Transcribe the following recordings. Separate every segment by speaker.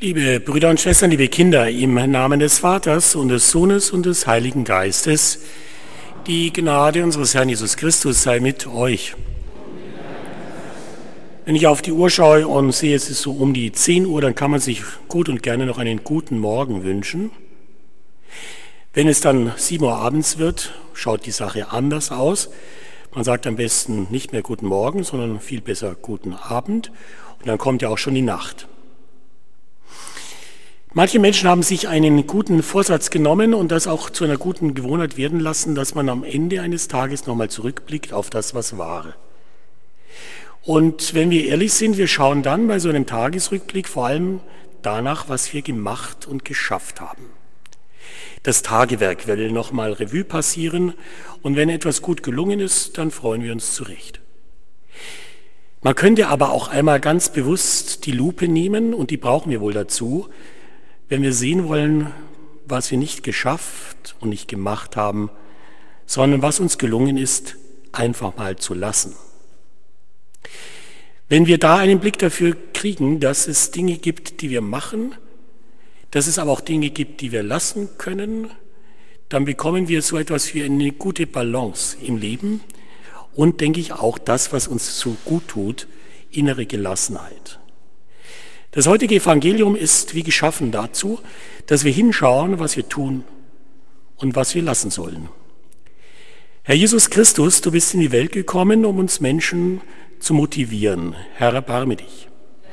Speaker 1: Liebe Brüder und Schwestern, liebe Kinder, im Namen des Vaters und des Sohnes und des Heiligen Geistes, die Gnade unseres Herrn Jesus Christus sei mit euch. Wenn ich auf die Uhr schaue und sehe, es ist so um die 10 Uhr, dann kann man sich gut und gerne noch einen guten Morgen wünschen. Wenn es dann 7 Uhr abends wird, schaut die Sache anders aus. Man sagt am besten nicht mehr guten Morgen, sondern viel besser guten Abend. Und dann kommt ja auch schon die Nacht. Manche Menschen haben sich einen guten Vorsatz genommen und das auch zu einer guten Gewohnheit werden lassen, dass man am Ende eines Tages nochmal zurückblickt auf das, was war. Und wenn wir ehrlich sind, wir schauen dann bei so einem Tagesrückblick vor allem danach, was wir gemacht und geschafft haben. Das Tagewerk will nochmal Revue passieren und wenn etwas gut gelungen ist, dann freuen wir uns zurecht. Man könnte aber auch einmal ganz bewusst die Lupe nehmen und die brauchen wir wohl dazu, wenn wir sehen wollen, was wir nicht geschafft und nicht gemacht haben, sondern was uns gelungen ist, einfach mal zu lassen. Wenn wir da einen Blick dafür kriegen, dass es Dinge gibt, die wir machen, dass es aber auch Dinge gibt, die wir lassen können, dann bekommen wir so etwas wie eine gute Balance im Leben und, denke ich, auch das, was uns so gut tut, innere Gelassenheit. Das heutige Evangelium ist wie geschaffen dazu, dass wir hinschauen, was wir tun und was wir lassen sollen. Herr Jesus Christus, du bist in die Welt gekommen, um uns Menschen zu motivieren. Herr, erbarme dich.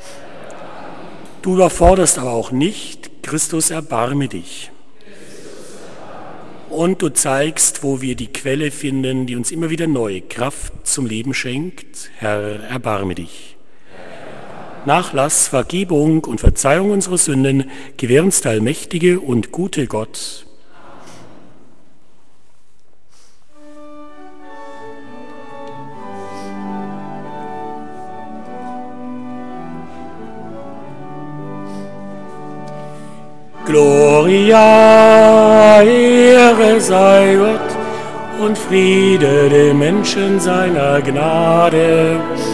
Speaker 1: Du überforderst aber auch nicht. Christus, erbarme dich. Und du zeigst, wo wir die Quelle finden, die uns immer wieder neue Kraft zum Leben schenkt. Herr, erbarme dich. Nachlass, Vergebung und Verzeihung unserer Sünden gewähr uns der allmächtige und gute Gott. Gloria, Ehre sei Gott und Friede den Menschen seiner Gnade.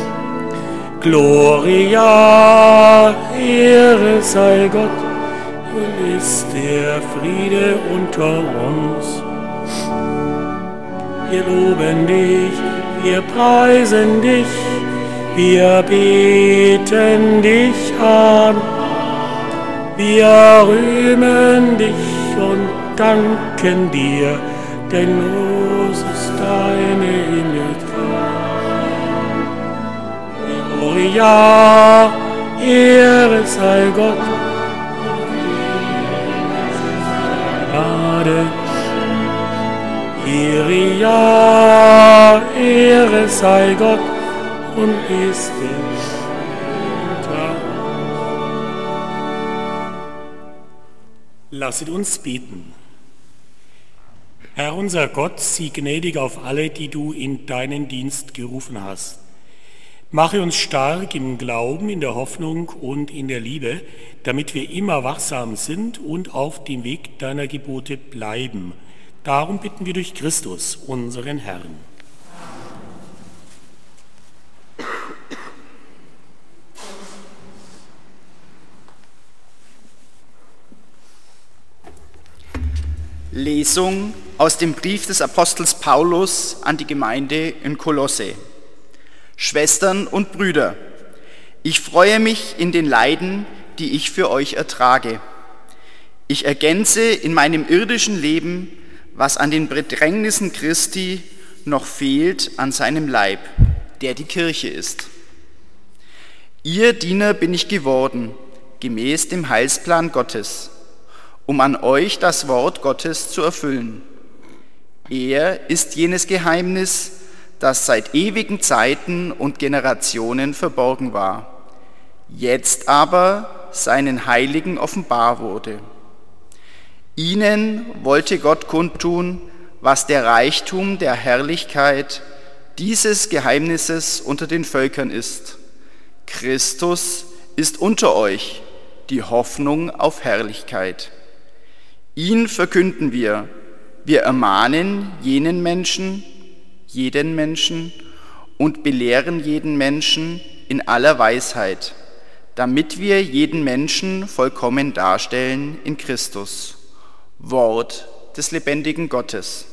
Speaker 1: Gloria, Ehre sei Gott, und ist der Friede unter uns. Wir loben dich, wir preisen dich, wir beten dich an. Wir rühmen dich und danken dir, denn groß ist deine Himmeltracht. Gloria, Ehre sei Gott, Gnade. Gloria, Ehre sei Gott und ist Lasset uns beten. Herr unser Gott, sieh gnädig auf alle, die du in deinen Dienst gerufen hast. Mache uns stark im Glauben, in der Hoffnung und in der Liebe, damit wir immer wachsam sind und auf dem Weg deiner Gebote bleiben. Darum bitten wir durch Christus, unseren Herrn.
Speaker 2: Lesung aus dem Brief des Apostels Paulus an die Gemeinde in Kolosse. Schwestern und Brüder, ich freue mich in den Leiden, die ich für euch ertrage. Ich ergänze in meinem irdischen Leben, was an den Bedrängnissen Christi noch fehlt an seinem Leib, der die Kirche ist. Ihr Diener bin ich geworden, gemäß dem Heilsplan Gottes, um an euch das Wort Gottes zu erfüllen. Er ist jenes Geheimnis, das seit ewigen Zeiten und Generationen verborgen war, jetzt aber seinen Heiligen offenbar wurde. Ihnen wollte Gott kundtun, was der Reichtum der Herrlichkeit dieses Geheimnisses unter den Völkern ist. Christus ist unter euch, die Hoffnung auf Herrlichkeit. Ihn verkünden wir ermahnen jeden Menschen und belehren jeden Menschen in aller Weisheit, damit wir jeden Menschen vollkommen darstellen in Christus. Wort des lebendigen Gottes.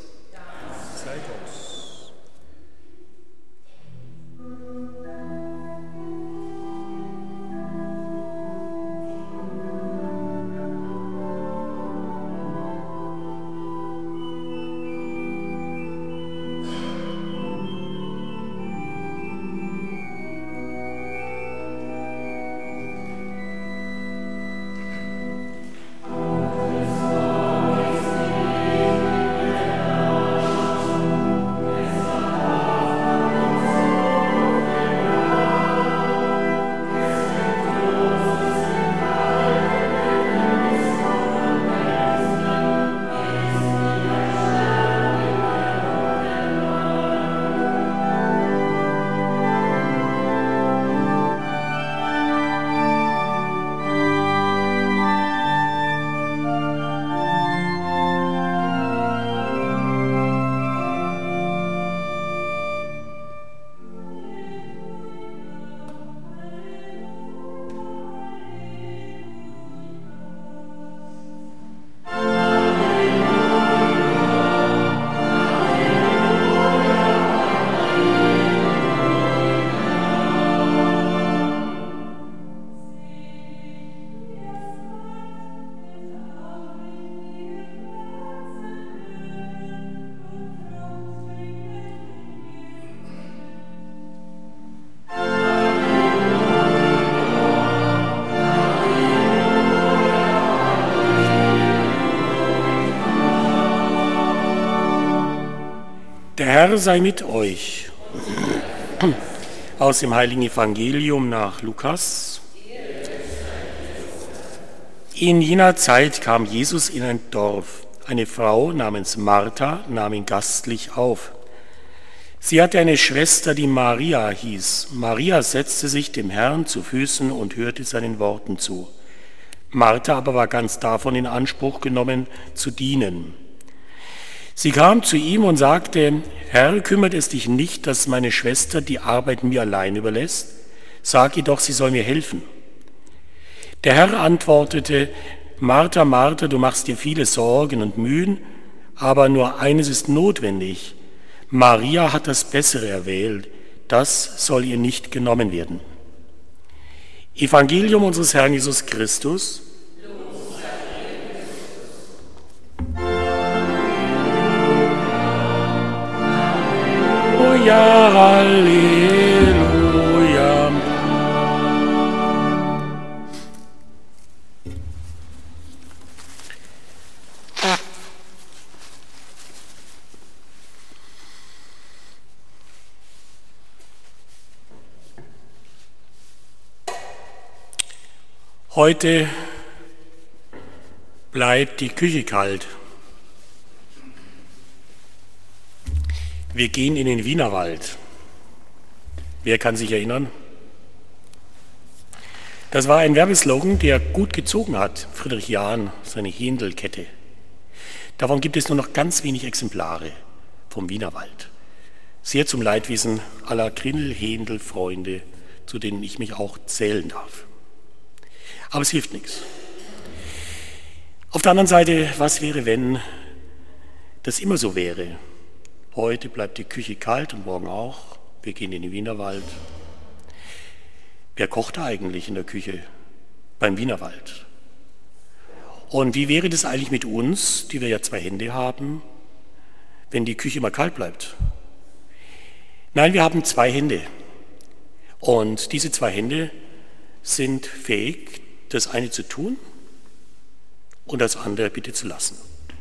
Speaker 1: Der Herr sei mit euch. Aus dem Heiligen Evangelium nach Lukas. In jener Zeit kam Jesus in ein Dorf. Eine Frau namens Martha nahm ihn gastlich auf. Sie hatte eine Schwester, die Maria hieß. Maria setzte sich dem Herrn zu Füßen und hörte seinen Worten zu. Martha aber war ganz davon in Anspruch genommen, zu dienen. Sie kam zu ihm und sagte: Herr, kümmert es dich nicht, dass meine Schwester die Arbeit mir allein überlässt? Sag ihr doch, sie soll mir helfen. Der Herr antwortete: Martha, Martha, du machst dir viele Sorgen und Mühen, aber nur eines ist notwendig. Maria hat das Bessere erwählt, das soll ihr nicht genommen werden. Evangelium unseres Herrn Jesus Christus. Ja, Halleluja. Heute bleibt die Küche kalt. Wir gehen in den Wienerwald. Wer kann sich erinnern? Das war ein Werbeslogan, der gut gezogen hat. Friedrich Jahn, seine Händel-Kette. Davon gibt es nur noch ganz wenig Exemplare vom Wienerwald. Sehr zum Leidwesen aller Grinnell-Händel-Freunde, zu denen ich mich auch zählen darf. Aber es hilft nichts. Auf der anderen Seite, was wäre, wenn das immer so wäre? Heute bleibt die Küche kalt und morgen auch. Wir gehen in den Wienerwald. Wer kocht da eigentlich in der Küche beim Wienerwald? Und wie wäre das eigentlich mit uns, die wir ja 2 Hände haben, wenn die Küche immer kalt bleibt? Nein, wir haben 2 Hände. Und diese 2 Hände sind fähig, das eine zu tun und das andere bitte zu lassen.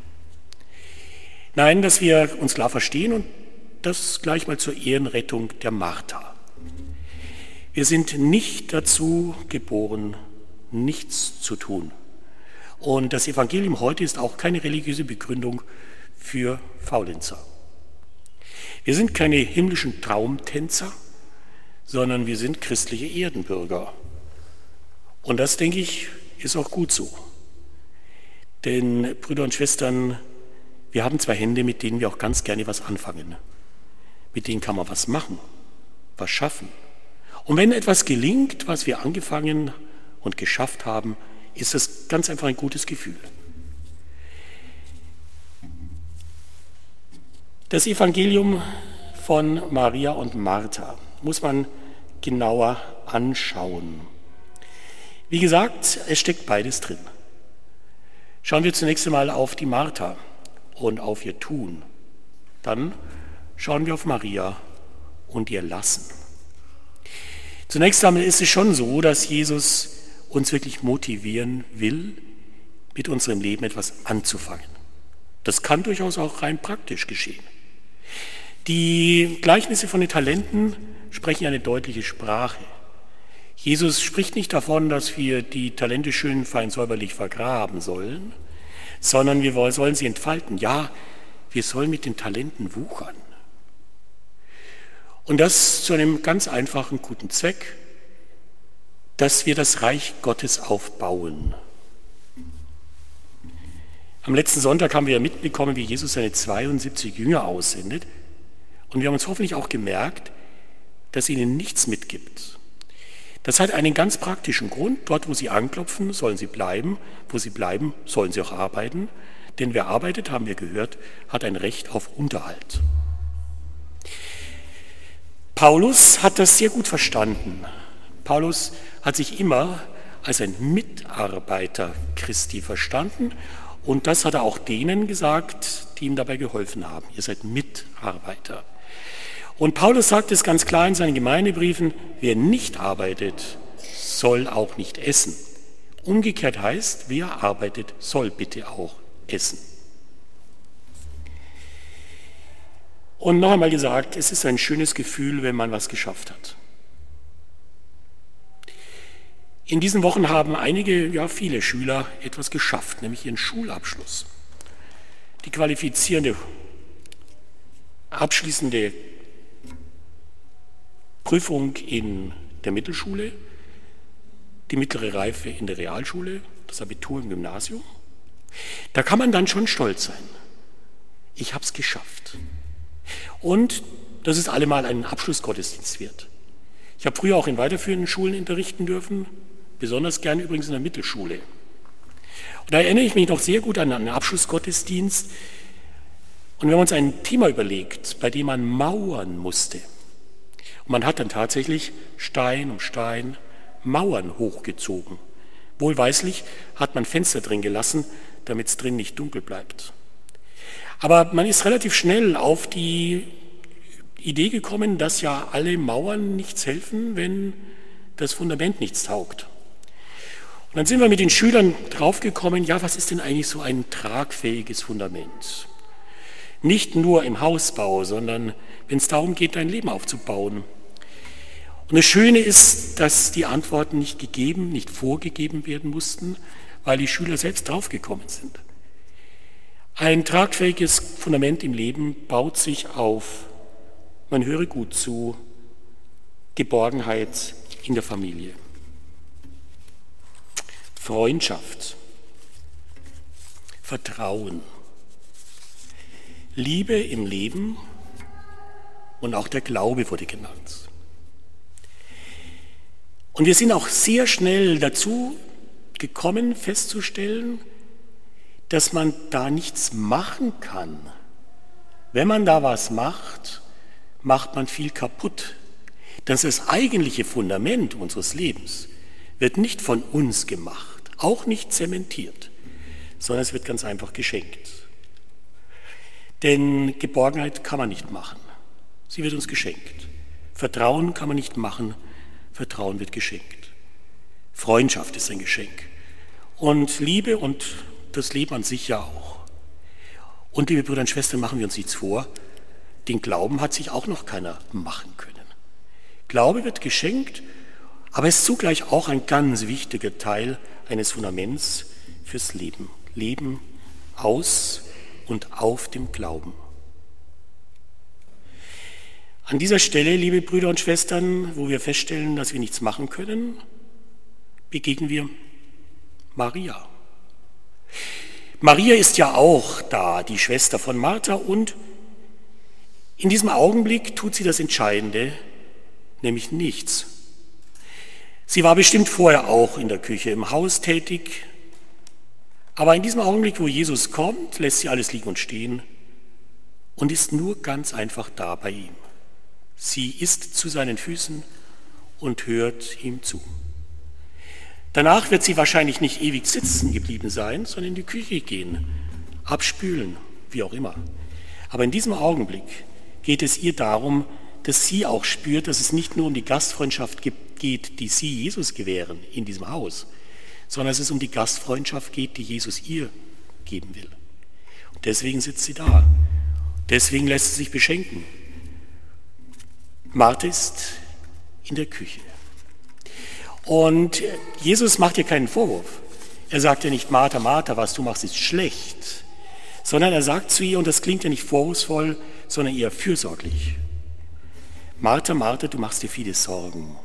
Speaker 1: Nein, dass wir uns klar verstehen und das gleich mal zur Ehrenrettung der Martha. Wir sind nicht dazu geboren, nichts zu tun. Und das Evangelium heute ist auch keine religiöse Begründung für Faulenzer. Wir sind keine himmlischen Traumtänzer, sondern wir sind christliche Erdenbürger. Und das, denke ich, ist auch gut so. Denn, Brüder und Schwestern, wir haben 2 Hände, mit denen wir auch ganz gerne was anfangen. Mit denen kann man was machen, was schaffen. Und wenn etwas gelingt, was wir angefangen und geschafft haben, ist das ganz einfach ein gutes Gefühl. Das Evangelium von Maria und Martha muss man genauer anschauen. Wie gesagt, es steckt beides drin. Schauen wir zunächst einmal auf die Martha und auf ihr Tun. Dann schauen wir auf Maria und ihr Lassen. Zunächst einmal ist es schon so, dass Jesus uns wirklich motivieren will, mit unserem Leben etwas anzufangen. Das kann durchaus auch rein praktisch geschehen. Die Gleichnisse von den Talenten sprechen eine deutliche Sprache. Jesus spricht nicht davon, dass wir die Talente schön fein säuberlich vergraben sollen, sondern wir sollen sie entfalten. Ja, wir sollen mit den Talenten wuchern. Und das zu einem ganz einfachen, guten Zweck, dass wir das Reich Gottes aufbauen. Am letzten Sonntag haben wir ja mitbekommen, wie Jesus seine 72 Jünger aussendet. Und wir haben uns hoffentlich auch gemerkt, dass er ihnen nichts mitgibt. Das hat einen ganz praktischen Grund. Dort, wo sie anklopfen, sollen sie bleiben. Wo sie bleiben, sollen sie auch arbeiten. Denn wer arbeitet, haben wir gehört, hat ein Recht auf Unterhalt. Paulus hat das sehr gut verstanden. Paulus hat sich immer als ein Mitarbeiter Christi verstanden. Und das hat er auch denen gesagt, die ihm dabei geholfen haben. Ihr seid Mitarbeiter. Und Paulus sagt es ganz klar in seinen Gemeindebriefen, wer nicht arbeitet, soll auch nicht essen. Umgekehrt heißt, wer arbeitet, soll bitte auch essen. Und noch einmal gesagt, es ist ein schönes Gefühl, wenn man was geschafft hat. In diesen Wochen haben einige, ja viele Schüler etwas geschafft, nämlich ihren Schulabschluss. Die qualifizierende, abschließende Prüfung in der Mittelschule, die mittlere Reife in der Realschule, das Abitur im Gymnasium. Da kann man dann schon stolz sein. Ich habe es geschafft. Und das ist allemal einen Abschlussgottesdienst wert. Ich habe früher auch in weiterführenden Schulen unterrichten dürfen, besonders gern übrigens in der Mittelschule. Und da erinnere ich mich noch sehr gut an einen Abschlussgottesdienst. Und wenn man uns ein Thema überlegt, bei dem man mauern musste, und man hat dann tatsächlich Stein um Stein Mauern hochgezogen. Wohlweislich hat man Fenster drin gelassen, damit es drin nicht dunkel bleibt. Aber man ist relativ schnell auf die Idee gekommen, dass ja alle Mauern nichts helfen, wenn das Fundament nichts taugt. Und dann sind wir mit den Schülern draufgekommen, ja, was ist denn eigentlich so ein tragfähiges Fundament? Nicht nur im Hausbau, sondern wenn es darum geht, dein Leben aufzubauen. Und das Schöne ist, dass die Antworten nicht gegeben, nicht vorgegeben werden mussten, weil die Schüler selbst draufgekommen sind. Ein tragfähiges Fundament im Leben baut sich auf, man höre gut zu, Geborgenheit in der Familie. Freundschaft, Vertrauen, Liebe im Leben und auch der Glaube wurde genannt. Und wir sind auch sehr schnell dazu gekommen, festzustellen, dass man da nichts machen kann. Wenn man da was macht, macht man viel kaputt. Das eigentliche Fundament unseres Lebens wird nicht von uns gemacht, auch nicht zementiert, sondern es wird ganz einfach geschenkt. Denn Geborgenheit kann man nicht machen, sie wird uns geschenkt. Vertrauen kann man nicht machen, Vertrauen wird geschenkt. Freundschaft ist ein Geschenk. Und Liebe und das Leben an sich ja auch. Und liebe Brüder und Schwestern, machen wir uns nichts vor, den Glauben hat sich auch noch keiner machen können. Glaube wird geschenkt, aber ist zugleich auch ein ganz wichtiger Teil eines Fundaments fürs Leben. Leben aus und auf dem Glauben. An dieser Stelle, liebe Brüder und Schwestern, wo wir feststellen, dass wir nichts machen können, begegnen wir Maria. Maria ist ja auch da, die Schwester von Martha, und in diesem Augenblick tut sie das Entscheidende, nämlich nichts. Sie war bestimmt vorher auch in der Küche, im Haus tätig, aber in diesem Augenblick, wo Jesus kommt, lässt sie alles liegen und stehen und ist nur ganz einfach da bei ihm. Sie ist zu seinen Füßen und hört ihm zu. Danach wird sie wahrscheinlich nicht ewig sitzen geblieben sein, sondern in die Küche gehen, abspülen, wie auch immer. Aber in diesem Augenblick geht es ihr darum, dass sie auch spürt, dass es nicht nur um die Gastfreundschaft geht, die sie Jesus gewähren in diesem Haus, sondern dass es um die Gastfreundschaft geht, die Jesus ihr geben will. Und deswegen sitzt sie da. Deswegen lässt sie sich beschenken. Martha ist in der Küche. Und Jesus macht ihr keinen Vorwurf. Er sagt ja nicht, Martha, Martha, was du machst, ist schlecht. Sondern er sagt zu ihr, und das klingt ja nicht vorwurfsvoll, sondern eher fürsorglich. Martha, Martha, du machst dir viele Sorgen.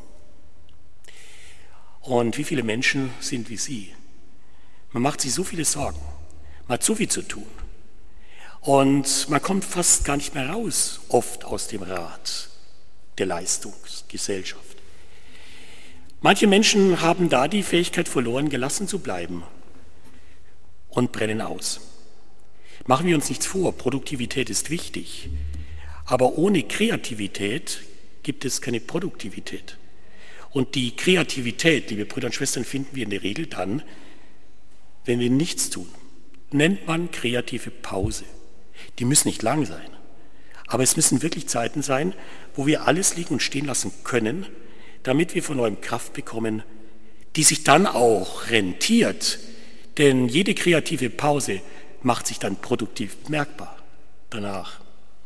Speaker 1: Und wie viele Menschen sind wie sie? Man macht sich so viele Sorgen. Man hat so viel zu tun. Und man kommt fast gar nicht mehr raus, oft aus dem Rad der Leistungsgesellschaft. Manche Menschen haben da die Fähigkeit verloren, gelassen zu bleiben und brennen aus. Machen wir uns nichts vor, Produktivität ist wichtig, aber ohne Kreativität gibt es keine Produktivität. Und die Kreativität, liebe Brüder und Schwestern, finden wir in der Regel dann, wenn wir nichts tun. Nennt man kreative Pause. Die müssen nicht lang sein, aber es müssen wirklich Zeiten sein, wo wir alles liegen und stehen lassen können, damit wir von neuem Kraft bekommen, die sich dann auch rentiert. Denn jede kreative Pause macht sich dann produktiv merkbar danach.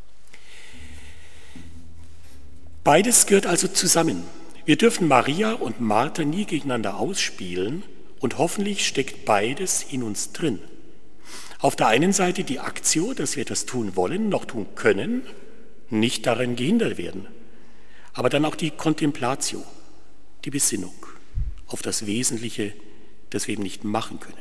Speaker 1: Beides gehört also zusammen. Wir dürfen Maria und Martha nie gegeneinander ausspielen und hoffentlich steckt beides in uns drin. Auf der einen Seite die Aktio, dass wir etwas tun wollen, noch tun können, nicht daran gehindert werden. Aber dann auch die Contemplatio, die Besinnung auf das Wesentliche, das wir eben nicht machen können.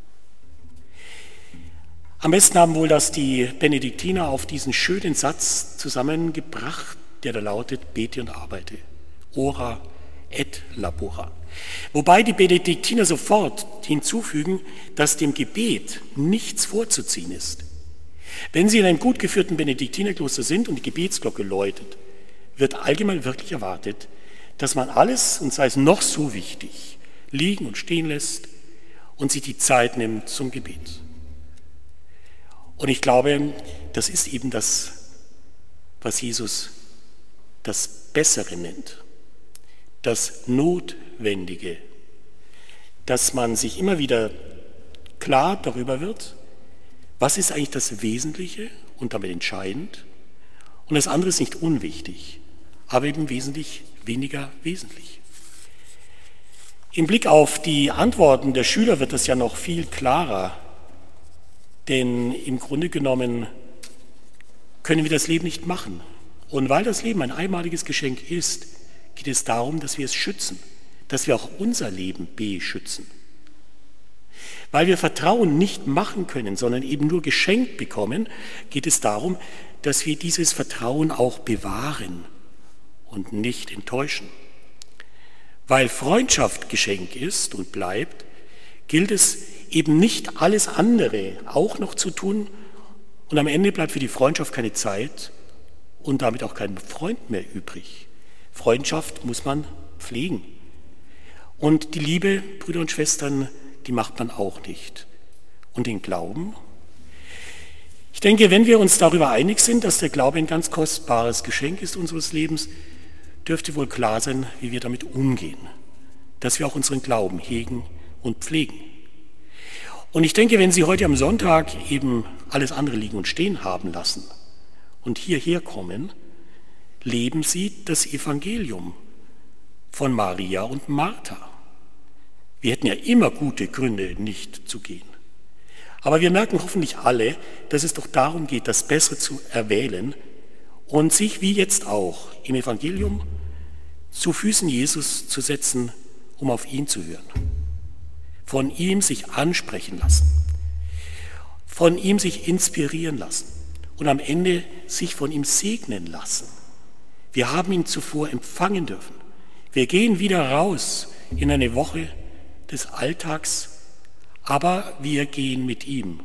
Speaker 1: Am besten haben wohl das die Benediktiner auf diesen schönen Satz zusammengebracht, der da lautet, bete und arbeite. Ora et labora. Wobei die Benediktiner sofort hinzufügen, dass dem Gebet nichts vorzuziehen ist. Wenn Sie in einem gut geführten Benediktinerkloster sind und die Gebetsglocke läutet, wird allgemein wirklich erwartet, dass man alles, und sei es noch so wichtig, liegen und stehen lässt und sich die Zeit nimmt zum Gebet. Und ich glaube, das ist eben das, was Jesus das Bessere nennt, das Notwendige, dass man sich immer wieder klar darüber wird, was ist eigentlich das Wesentliche und damit entscheidend und das andere ist nicht unwichtig, aber eben wesentlich weniger wesentlich. Im Blick auf die Antworten der Schüler wird das ja noch viel klarer, denn im Grunde genommen können wir das Leben nicht machen. Und weil das Leben ein einmaliges Geschenk ist, geht es darum, dass wir es schützen, dass wir auch unser Leben beschützen. Weil wir Vertrauen nicht machen können, sondern eben nur geschenkt bekommen, geht es darum, dass wir dieses Vertrauen auch bewahren und nicht enttäuschen. Weil Freundschaft Geschenk ist und bleibt, gilt es eben nicht alles andere auch noch zu tun und am Ende bleibt für die Freundschaft keine Zeit und damit auch kein Freund mehr übrig. Freundschaft muss man pflegen. Und die Liebe, Brüder und Schwestern, die macht man auch nicht. Und den Glauben? Ich denke, wenn wir uns darüber einig sind, dass der Glaube ein ganz kostbares Geschenk ist unseres Lebens, dürfte wohl klar sein, wie wir damit umgehen. Dass wir auch unseren Glauben hegen und pflegen. Und ich denke, wenn Sie heute am Sonntag eben alles andere liegen und stehen haben lassen und hierher kommen, leben Sie das Evangelium von Maria und Martha. Wir hätten ja immer gute Gründe, nicht zu gehen. Aber wir merken hoffentlich alle, dass es doch darum geht, das Bessere zu erwählen und sich wie jetzt auch im Evangelium zu Füßen Jesus zu setzen, um auf ihn zu hören. Von ihm sich ansprechen lassen, von ihm sich inspirieren lassen und am Ende sich von ihm segnen lassen. Wir haben ihn zuvor empfangen dürfen. Wir gehen wieder raus in eine Woche des Alltags, aber wir gehen mit ihm.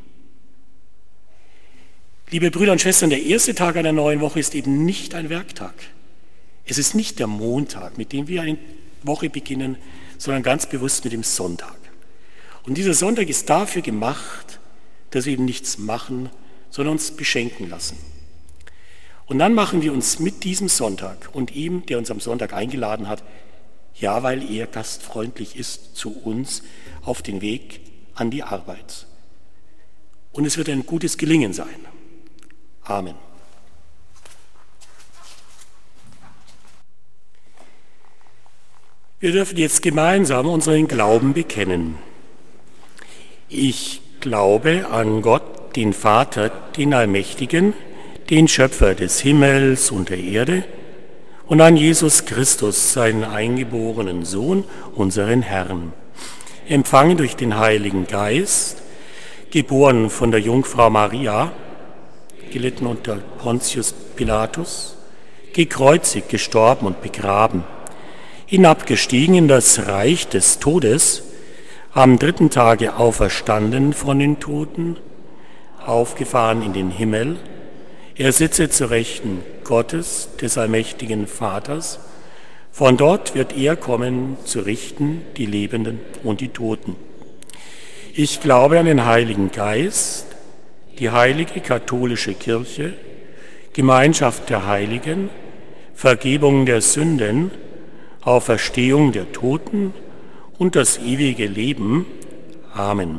Speaker 1: Liebe Brüder und Schwestern, der erste Tag einer neuen Woche ist eben nicht ein Werktag. Es ist nicht der Montag, mit dem wir eine Woche beginnen, sondern ganz bewusst mit dem Sonntag. Und dieser Sonntag ist dafür gemacht, dass wir eben nichts machen, sondern uns beschenken lassen. Und dann machen wir uns mit diesem Sonntag und ihm, der uns am Sonntag eingeladen hat, ja, weil er gastfreundlich ist, zu uns auf den Weg an die Arbeit. Und es wird ein gutes Gelingen sein. Amen. Wir dürfen jetzt gemeinsam unseren Glauben bekennen. Ich glaube an Gott, den Vater, den Allmächtigen, den Schöpfer des Himmels und der Erde, und an Jesus Christus, seinen eingeborenen Sohn, unseren Herrn, empfangen durch den Heiligen Geist, geboren von der Jungfrau Maria, gelitten unter Pontius Pilatus, gekreuzigt, gestorben und begraben, hinabgestiegen in das Reich des Todes, am dritten Tage auferstanden von den Toten, aufgefahren in den Himmel. Er sitze zur Rechten Gottes, des allmächtigen Vaters. Von dort wird er kommen, zu richten die Lebenden und die Toten. Ich glaube an den Heiligen Geist, die heilige katholische Kirche, Gemeinschaft der Heiligen, Vergebung der Sünden, Auferstehung der Toten und das ewige Leben. Amen.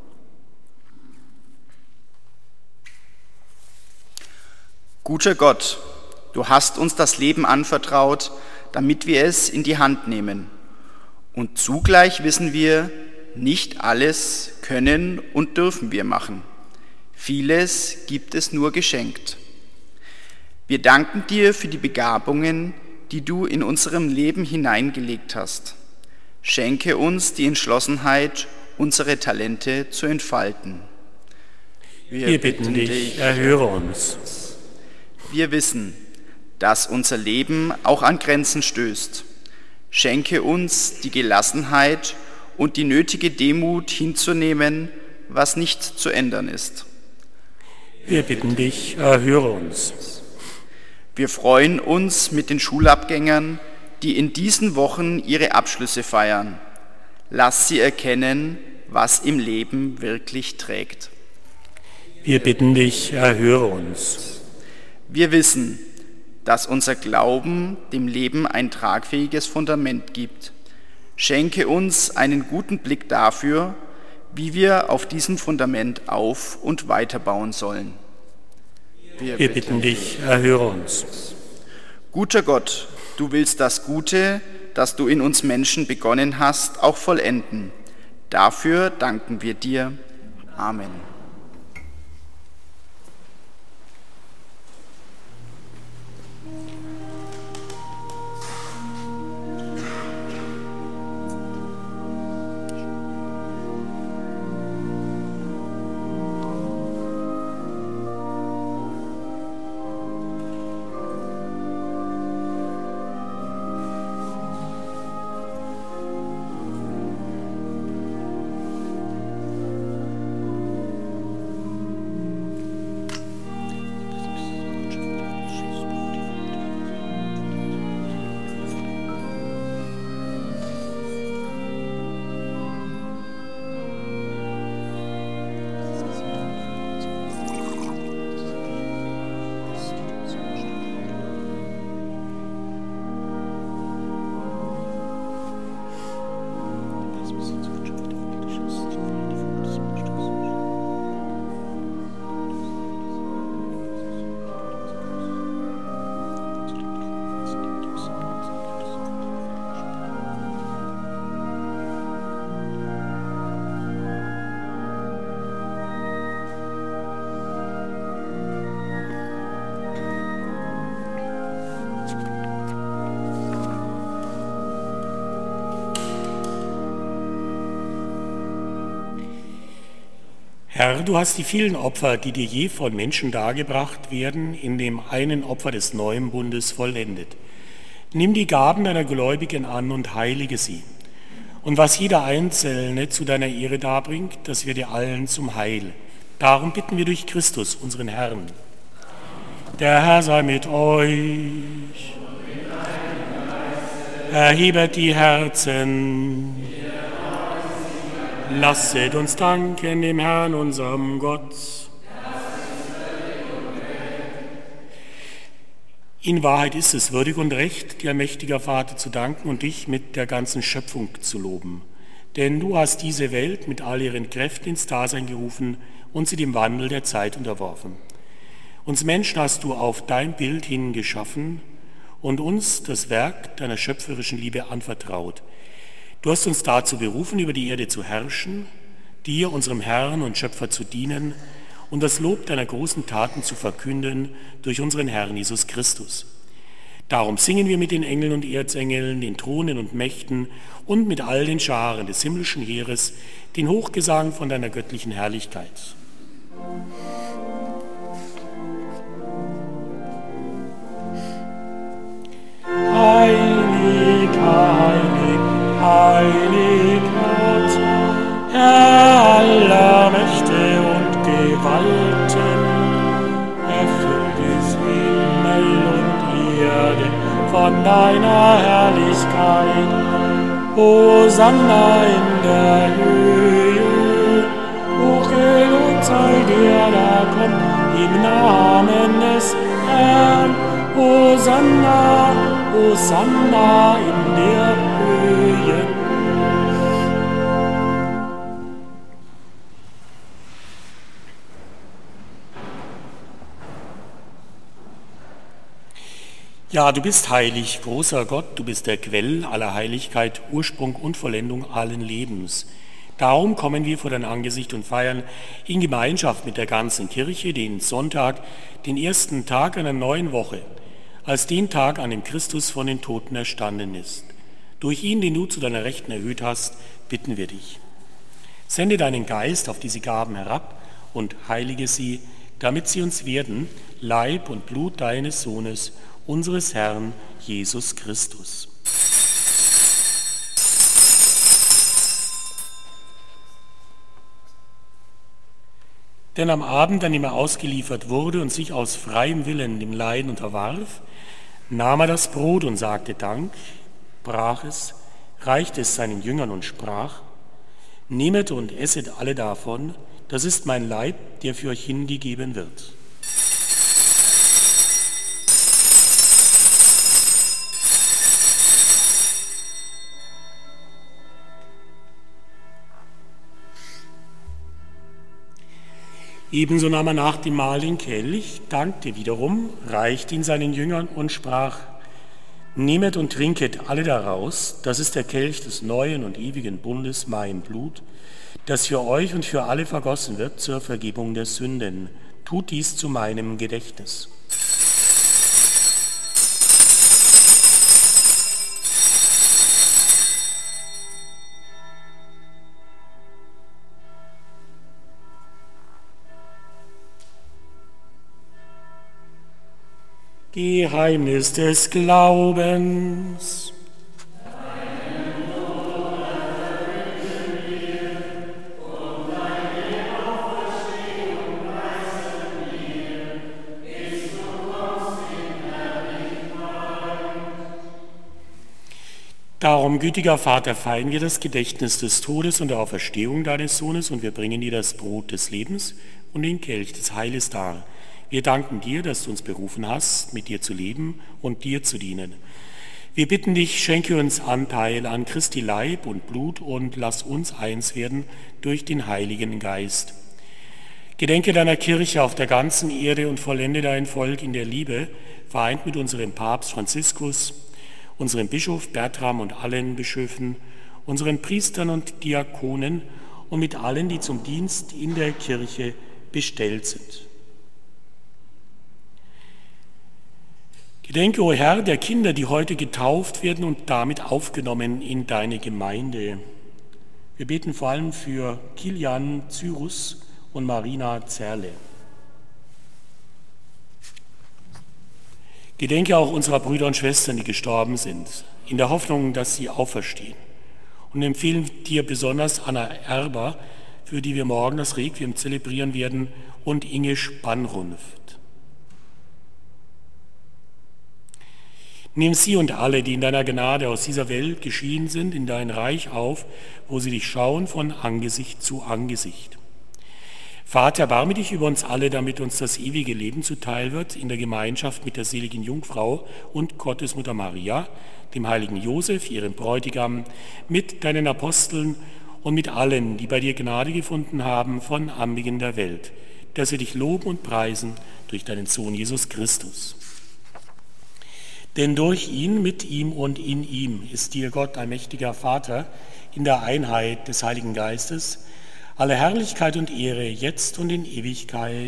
Speaker 2: Guter Gott, du hast uns das Leben anvertraut, damit wir es in die Hand nehmen. Und zugleich wissen wir, nicht alles können und dürfen wir machen. Vieles gibt es nur geschenkt. Wir danken dir für die Begabungen, die du in unserem Leben hineingelegt hast. Schenke uns die Entschlossenheit, unsere Talente zu entfalten.
Speaker 1: Wir bitten dich, erhöre uns.
Speaker 2: Wir wissen, dass unser Leben auch an Grenzen stößt. Schenke uns die Gelassenheit und die nötige Demut hinzunehmen, was nicht zu ändern ist.
Speaker 1: Wir bitten dich, erhöre uns.
Speaker 2: Wir freuen uns mit den Schulabgängern, die in diesen Wochen ihre Abschlüsse feiern. Lass sie erkennen, was im Leben wirklich trägt.
Speaker 1: Wir bitten dich, erhöre uns.
Speaker 2: Wir wissen, dass unser Glauben dem Leben ein tragfähiges Fundament gibt. Schenke uns einen guten Blick dafür, wie wir auf diesem Fundament auf- und weiterbauen sollen.
Speaker 1: Wir bitten dich, erhöre uns.
Speaker 2: Guter Gott, du willst das Gute, das du in uns Menschen begonnen hast, auch vollenden. Dafür danken wir dir. Amen.
Speaker 1: Herr, du hast die vielen Opfer, die dir je von Menschen dargebracht werden, in dem einen Opfer des neuen Bundes vollendet. Nimm die Gaben deiner Gläubigen an und heilige sie. und was jeder Einzelne zu deiner Ehre darbringt, das wird dir allen zum Heil. Darum bitten wir durch Christus, unseren Herrn. Der Herr sei mit euch. Erhebet die Herzen. Lasset uns danken dem Herrn, unserem Gott. In Wahrheit ist es würdig und recht, dir, mächtiger Vater, zu danken und dich mit der ganzen Schöpfung zu loben. Denn du hast diese Welt mit all ihren Kräften ins Dasein gerufen und sie dem Wandel der Zeit unterworfen. Uns Menschen hast du auf dein Bild hin geschaffen und uns das Werk deiner schöpferischen Liebe anvertraut. Du hast uns dazu berufen, über die Erde zu herrschen, dir, unserem Herrn und Schöpfer, zu dienen und das Lob deiner großen Taten zu verkünden durch unseren Herrn Jesus Christus. Darum singen wir mit den Engeln und Erzengeln, den Thronen und Mächten und mit all den Scharen des himmlischen Heeres den Hochgesang von deiner göttlichen Herrlichkeit. Heilig, heilig, heilig Gott, Herr aller Mächte und Gewalten, erfüllt Himmel und Erde von deiner Herrlichkeit. Hosanna in der Höhe, hochgelobt sei der, der kommt im Namen des Herrn. Hosanna, Hosanna in der Höhe. Ja, du bist heilig, großer Gott, du bist der Quell aller Heiligkeit, Ursprung und Vollendung allen Lebens. Darum kommen wir vor dein Angesicht und feiern in Gemeinschaft mit der ganzen Kirche den Sonntag, den ersten Tag einer neuen Woche, als den Tag, an dem Christus von den Toten erstanden ist. Durch ihn, den du zu deiner Rechten erhöht hast, bitten wir dich. Sende deinen Geist auf diese Gaben herab und heilige sie, damit sie uns werden, Leib und Blut deines Sohnes, unseres Herrn Jesus Christus. Denn am Abend, an dem er ausgeliefert wurde und sich aus freiem Willen dem Leiden unterwarf, nahm er das Brot und sagte Dank, brach es, reichte es seinen Jüngern und sprach: Nehmet und esset alle davon, das ist mein Leib, der für euch hingegeben wird. Ebenso nahm er nach dem Mahl den Kelch, dankte wiederum, reichte ihn seinen Jüngern und sprach: Nehmet und trinket alle daraus, das ist der Kelch des neuen und ewigen Bundes, mein Blut, das für euch und für alle vergossen wird zur Vergebung der Sünden. Tut dies zu meinem Gedächtnis. Geheimnis des Glaubens. Darum, gütiger Vater, feiern wir das Gedächtnis des Todes und der Auferstehung deines Sohnes, und wir bringen dir das Brot des Lebens und den Kelch des Heiles dar. Wir danken dir, dass du uns berufen hast, mit dir zu leben und dir zu dienen. Wir bitten dich, schenke uns Anteil an Christi Leib und Blut und lass uns eins werden durch den Heiligen Geist. Gedenke deiner Kirche auf der ganzen Erde und vollende dein Volk in der Liebe, vereint mit unserem Papst Franziskus, unserem Bischof Bertram und allen Bischöfen, unseren Priestern und Diakonen und mit allen, die zum Dienst in der Kirche bestellt sind. Gedenke, o Herr, der Kinder, die heute getauft werden und damit aufgenommen in deine Gemeinde. Wir beten vor allem für Kilian Cyrus und Marina Zerle. Gedenke auch unserer Brüder und Schwestern, die gestorben sind, in der Hoffnung, dass sie auferstehen. und empfehlen dir besonders Anna Erber, für die wir morgen das Requiem zelebrieren werden, und Inge Spannrunft. Nimm sie und alle, die in deiner Gnade aus dieser Welt geschieden sind, in dein Reich auf, wo sie dich schauen von Angesicht zu Angesicht. Vater, erbarme dich über uns alle, damit uns das ewige Leben zuteil wird, in der Gemeinschaft mit der seligen Jungfrau und Gottesmutter Maria, dem heiligen Josef, ihrem Bräutigam, mit deinen Aposteln und mit allen, die bei dir Gnade gefunden haben von Anbeginn der Welt, dass sie dich loben und preisen durch deinen Sohn Jesus Christus. Denn durch ihn, mit ihm und in ihm ist dir Gott, ein mächtiger Vater, in der Einheit des Heiligen Geistes, alle Herrlichkeit und Ehre, jetzt und in Ewigkeit.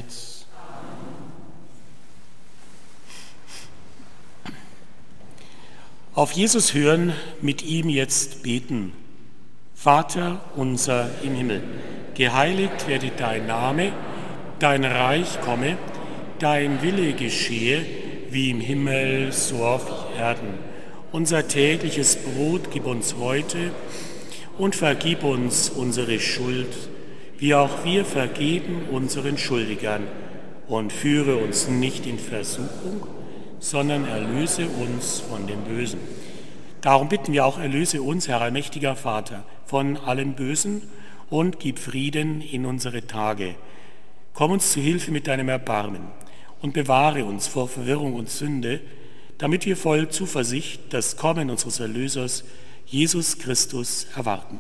Speaker 1: Auf Jesus hören, mit ihm jetzt beten. Vater unser im Himmel, geheiligt werde dein Name, dein Reich komme, dein Wille geschehe, wie im Himmel, so auf Erden. Unser tägliches Brot gib uns heute und vergib uns unsere Schuld, wie auch wir vergeben unseren Schuldigern. Und führe uns nicht in Versuchung, sondern erlöse uns von dem Bösen. Darum bitten wir auch, erlöse uns, Herr allmächtiger Vater, von allem Bösen und gib Frieden in unsere Tage. Komm uns zu Hilfe mit deinem Erbarmen und bewahre uns vor Verwirrung und Sünde, damit wir voll Zuversicht das Kommen unseres Erlösers, Jesus Christus, erwarten.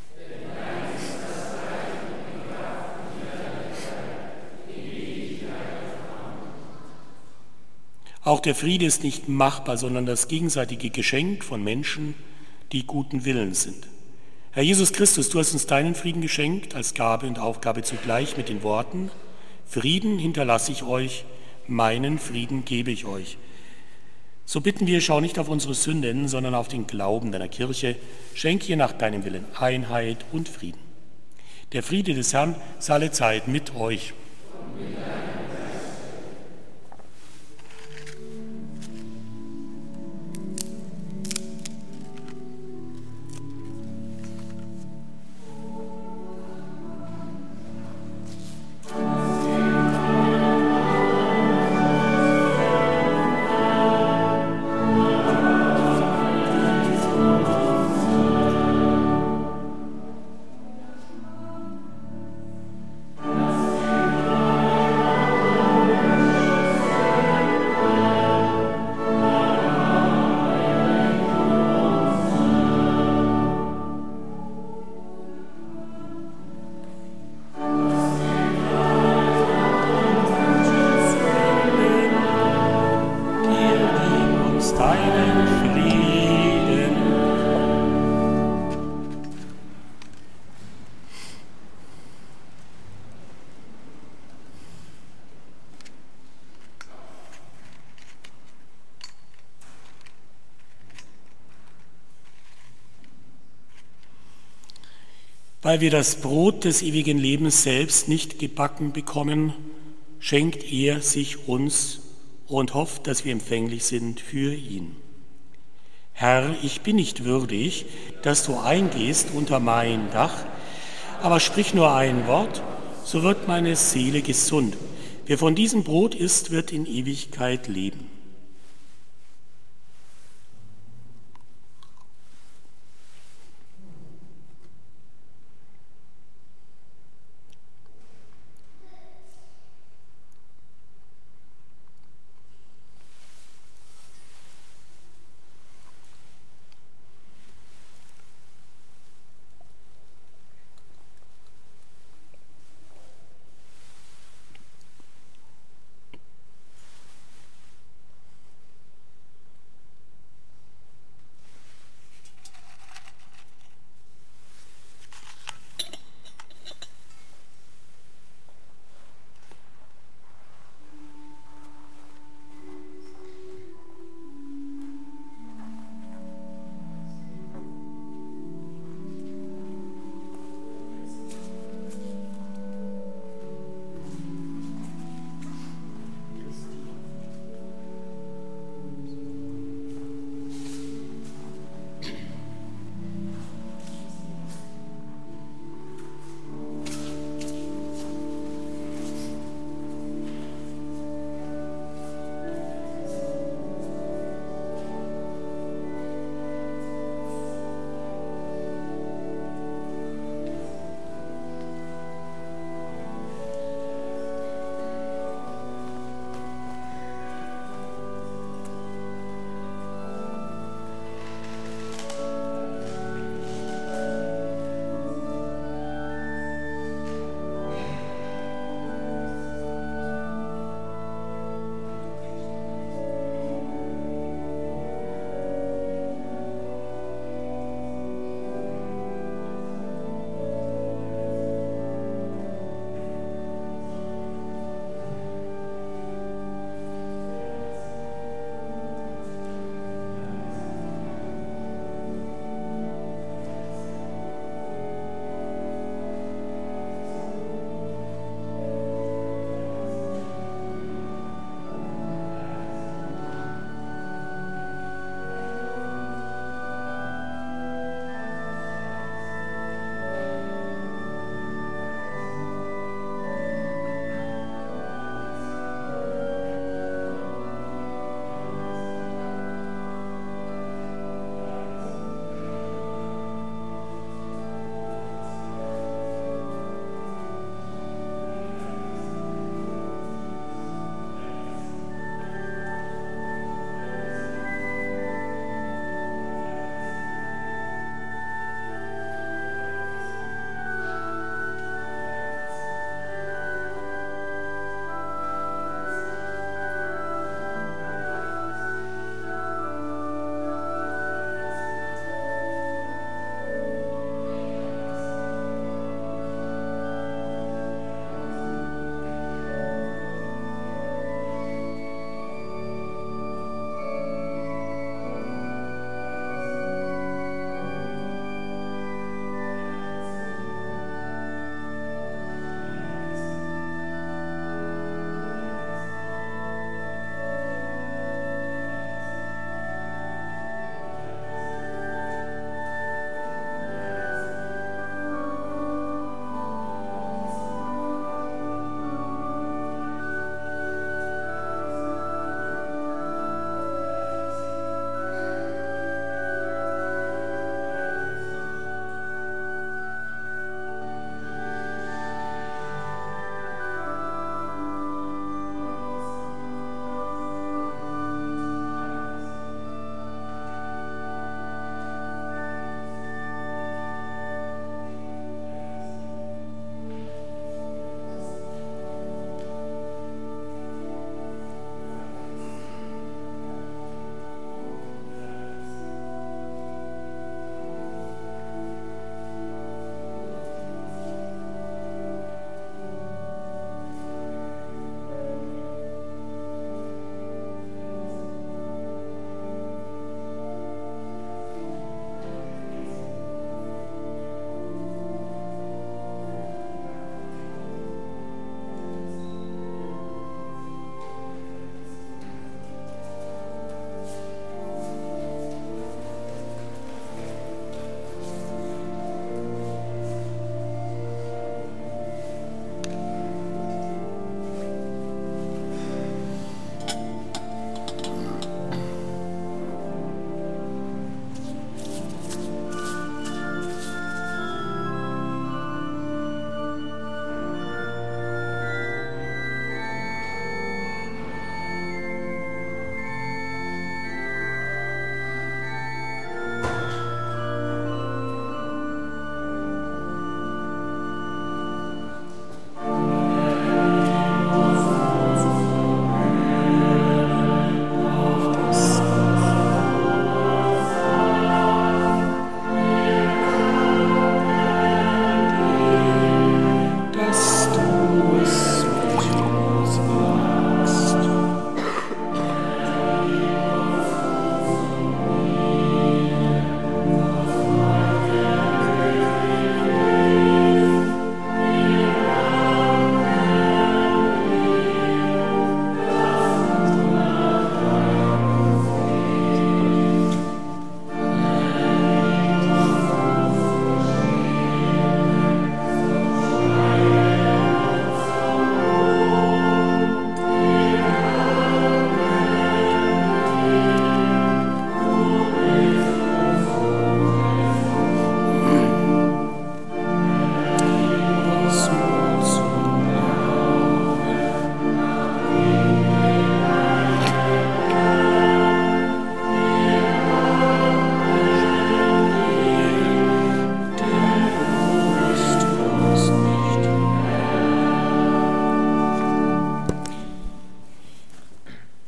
Speaker 1: Auch der Friede ist nicht machbar, sondern das gegenseitige Geschenk von Menschen, die guten Willens sind. Herr Jesus Christus, du hast uns deinen Frieden geschenkt, als Gabe und Aufgabe zugleich mit den Worten: Frieden hinterlasse ich euch, meinen Frieden gebe ich euch. So bitten wir, schau nicht auf unsere Sünden, sondern auf den Glauben deiner Kirche. Schenk ihr nach deinem Willen Einheit und Frieden. Der Friede des Herrn sei alle Zeit mit euch. Weil wir das Brot des ewigen Lebens selbst nicht gebacken bekommen, schenkt er sich uns und hofft, dass wir empfänglich sind für ihn. Herr, ich bin nicht würdig, dass du eingehst unter mein Dach, aber sprich nur ein Wort, so wird meine Seele gesund. Wer von diesem Brot isst, wird in Ewigkeit leben.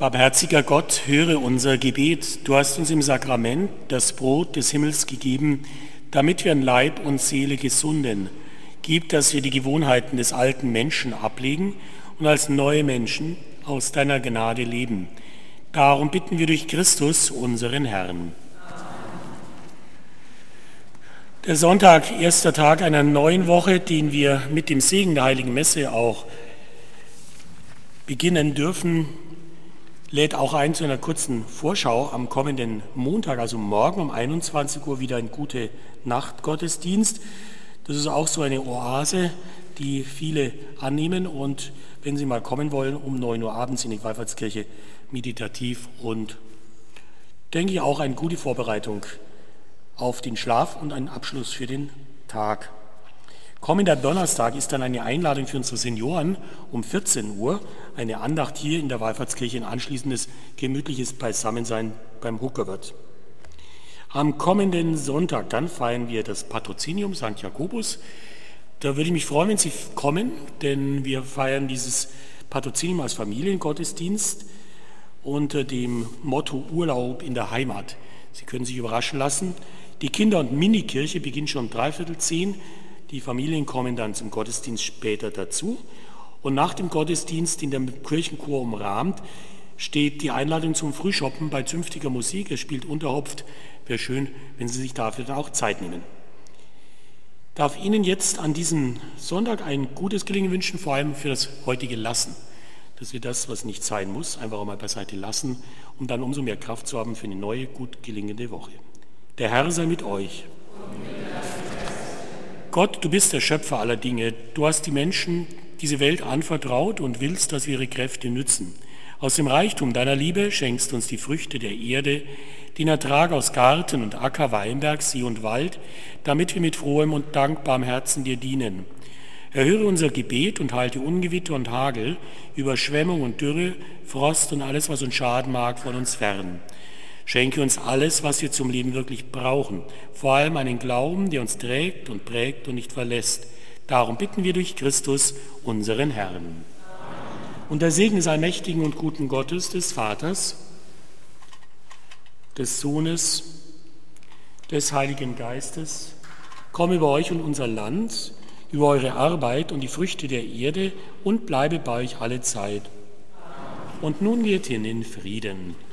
Speaker 1: Barmherziger Gott, höre unser Gebet. Du hast uns im Sakrament das Brot des Himmels gegeben, damit wir an Leib und Seele gesunden. Gib, dass wir die Gewohnheiten des alten Menschen ablegen und als neue Menschen aus deiner Gnade leben. Darum bitten wir durch Christus, unseren Herrn. Der Sonntag, erster Tag einer neuen Woche, den wir mit dem Segen der Heiligen Messe auch beginnen dürfen, lädt auch ein zu einer kurzen Vorschau am kommenden Montag, also morgen um 21 Uhr wieder ein Gute-Nacht-Gottesdienst. Das ist auch so eine Oase, die viele annehmen und wenn Sie mal kommen wollen, um 9 Uhr abends in die Wallfahrtskirche meditativ und denke ich auch eine gute Vorbereitung auf den Schlaf und einen Abschluss für den Tag. Kommender Donnerstag ist dann eine Einladung für unsere Senioren um 14 Uhr, eine Andacht hier in der Wallfahrtskirche, ein anschließendes gemütliches Beisammensein beim Huckerwirt. Am kommenden Sonntag dann feiern wir das Patrozinium St. Jakobus. Da würde ich mich freuen, wenn Sie kommen, denn wir feiern dieses Patrozinium als Familiengottesdienst unter dem Motto Urlaub in der Heimat. Sie können sich überraschen lassen. Die Kinder- und Minikirche beginnt schon um 9:45. Die Familien kommen dann zum Gottesdienst später dazu. Und nach dem Gottesdienst in der Kirchenchor umrahmt steht die Einladung zum Frühschoppen bei zünftiger Musik. Es spielt Unterhopft. Wäre schön, wenn Sie sich dafür dann auch Zeit nehmen. Ich darf Ihnen jetzt an diesem Sonntag ein gutes Gelingen wünschen, vor allem für das heutige Lassen. Dass wir das, was nicht sein muss, einfach auch mal beiseite lassen, um dann umso mehr Kraft zu haben für eine neue, gut gelingende Woche. Der Herr sei mit euch. Gott, du bist der Schöpfer aller Dinge. Du hast die Menschen diese Welt anvertraut und willst, dass wir ihre Kräfte nützen. Aus dem Reichtum deiner Liebe schenkst uns die Früchte der Erde, den Ertrag aus Garten und Acker, Weinberg, See und Wald, damit wir mit frohem und dankbarem Herzen dir dienen. Erhöre unser Gebet und halte Ungewitter und Hagel, Überschwemmung und Dürre, Frost und alles, was uns schaden mag, von uns fern. Schenke uns alles, was wir zum Leben wirklich brauchen, vor allem einen Glauben, der uns trägt und prägt und nicht verlässt. Darum bitten wir durch Christus, unseren Herrn. Und der Segen des allmächtigen und guten Gottes, des Vaters, des Sohnes, des Heiligen Geistes, komme über euch und unser Land, über eure Arbeit und die Früchte der Erde und bleibe bei euch alle Zeit. Und nun geht hin in Frieden.